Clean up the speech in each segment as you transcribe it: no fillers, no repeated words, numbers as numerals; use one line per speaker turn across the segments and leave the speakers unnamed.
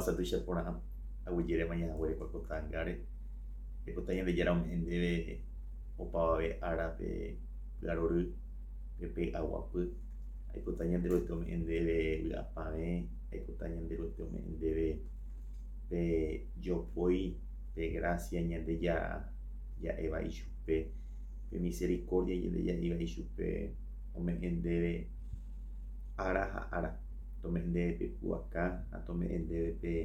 pasa tu chapora agujere mañana huele kwa kotangare e kotaña de yaram endebe opavabe árape garory pepe aguapy aipotaña nderoytome endebe vy'apavẽ aipotaña nderoytome endebe pe jopói pe gracia ñandeja ja'éva ichupe pe misericordia ñandeja'íva ichupe ome'ẽ ndéve ára ha ára tome'ẽ ndéve pe pu'aka ha tome'ẽ ndéve pe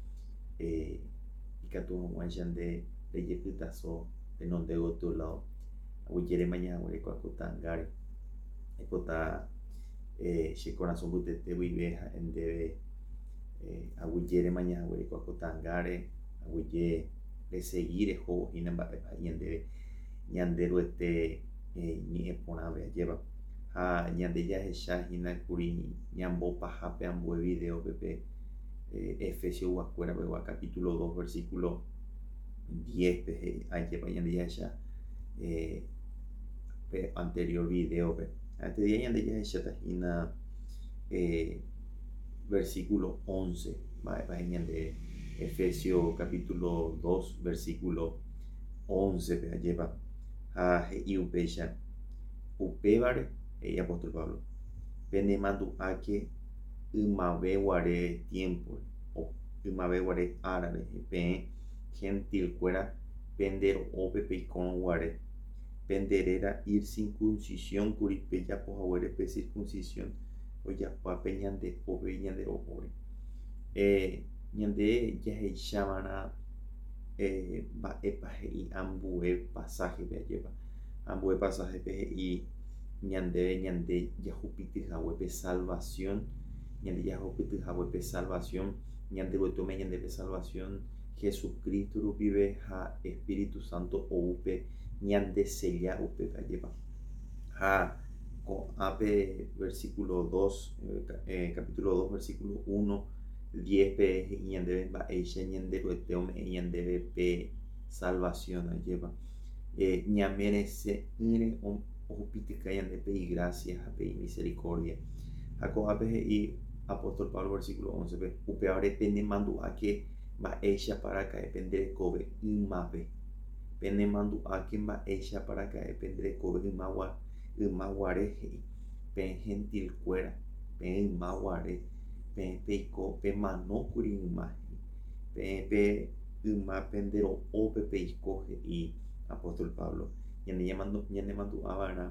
ikatu hag̃uáicha nde rejepytaso renonde gotyo lado aguyjéréma ñaguare kuakutangáre aipota che corazón pytete guive ha'e ndéve aguyjéréma ñaguare kuakutangáre aguyje resegui rehovohína mba'epa ñandeve ñande ro'ete ñe'ẽ porãve ajéva ha ñande jahechahínakuri ñambopahápe ambue videope pe Efesios guakuéra pegua capítulo 2 versículo 10 pe ajépa ñande jahecha pe anterior videope este día ñande jahechatahína versículo 11 mba'épa ñande Efesios capítulo 2 versículo 11 pe ajépa ha he'i upéicha upévare he'i apóstol Pablo penemandu'áke ymaveguare tiempo o ymaveguare árare peẽ gentilkuéra pendero'ópe peikórõguare penderéra ircircuncisiónkuri pejapohaguére pe circuncisión ojapuápe ñandepópe ñandero'óre ñande jaheichava'erã mba'épa he'i ambue pasajepe ajépa ambue pasajepe he'i ñandéve ñande jahupytyhaguépe salvación ñande jahupytyhaguépe salvación ñande roitome ñandépe salvación Jesucristo rupive ha Espíritu Santo oúpe ñande sella upépe ajépa ha ko'ãpe versículo 2 capítulo 2 versículo 1 10 pe he'i ñandéve mba'éicha ñande ro'ete ome'ẽ ñandéve pe salvación ajépa ñame resẽ'ỹre ohupytykái ñande pe'i gracia ha pe'i misericordia ha ko'ápe he'i apóstol Pablo versículo 11 pe upévare penemandu'áke mba'éichaparaka'e penderekove ymápe penemandu'áke mba'éichaparaka'e nderekove ymaguare he'i peẽ gentilkuéra peẽ ymaguare peẽ peiko pemanókuri yma he'i peẽ pe yma pendero'ópe peiko he'i apóstol Pablo ñanemandu'áva'erã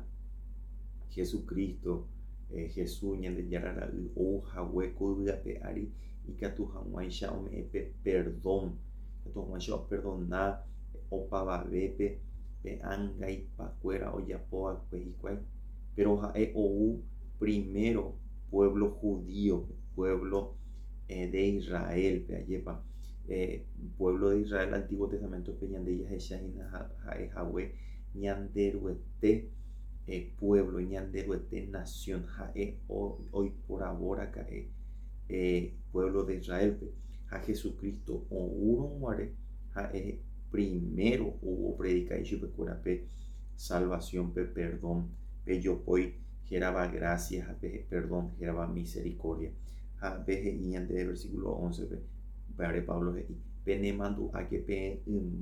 Jesucristo Jesús ñandejára ra'y ouhague ko yvyape ári ikatu hag̃uáicha ome'ẽpe perdón ikatu hag̃uáicha operdona opavavépe pe ãngaipakuéra ojapóva'ekue hikuái pero ha'e ou primero pueblo judío pueblo de Israel pe ajépa pueblo de Israel antiguo testamento pe ñande jahechahína ha'ehague ñande ro'ete pueblo ñande ro'ete nación ha'e oiporavoraka'e pueblo de Israel pe ha Jesucristo oúrõguare ha'e primero oúvo predikái chupekuéra pe salvación pe perdón pe jopói hérava gracia ha pe perdón hérava misericordia ha pe he'i ñande versículo 11 pe upévare Pablo he'i penemandu'áke peẽ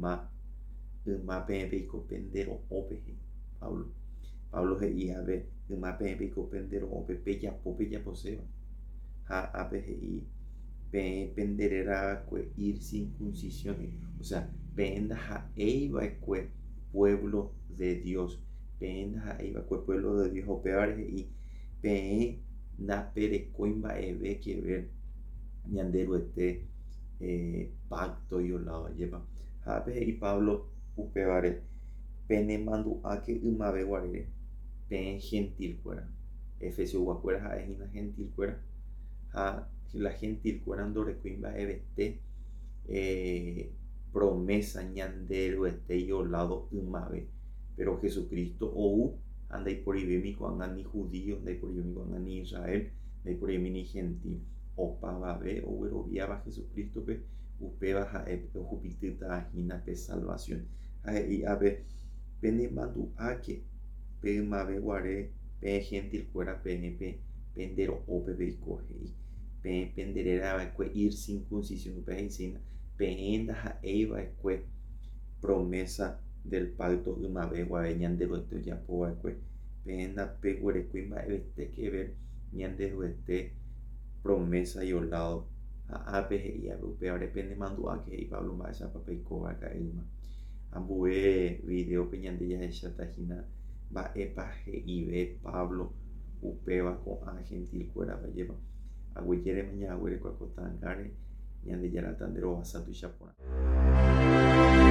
yma peẽ peiko pendero'ópe he'i Pablo he'i ave yma peẽ peiko pendero'ópe pejaposéva ha ápe he'i peẽ penderérakue ircircuncisión o sea peẽ ndaha'éiva'ekue pueblo de Dios peẽ ndaha'éiva'ekue pueblo de Dios upévare he'i peẽ ndaperekói mba'eve que ver ñande ro'ete pacto violado ajépa ha ápe he'i Pablo upévare penemandu'áke ymaveguarére peẽ gentilkuéra Efesios guakuéra ha'ehína gentilkuéra ha la gentilkuéra ndorekói mba'evete promesa ñande ro'ete violado ymave pero Jesucristo ou ha ndaiporivémi ko'ág̃a ni judío ndaiporivémi ko'ág̃a ni Israel ndaiporivémi ni gentil opavave ogueroviáva Jesucristope upéva ha'e ohupytýtahína pe salvación ha he'i ave penemandu'áke pe ymaveguare peẽ gentilkuéra peẽ pe pendero'ópe peiko he'i penderera ir circuncisión peheicina peenda ha'eiva'ekue promesa del pacto ymave guave ñande ro'ete ojapova'ekue peenda peguerekue mba'evete que ver ñande ro'ete promesa violado ápe he'íape upévare pendemandu'áke he'i Pablo mba'éichapa peikova'eka'eýma ambue videope ñande jahechatahína mba'épa he'ive Pablo upéva ko'ã gentilkuérape jépa aguejérema ñaguerekua ko ta'ãngáre ñande jarata nde rovasa tuichaporã.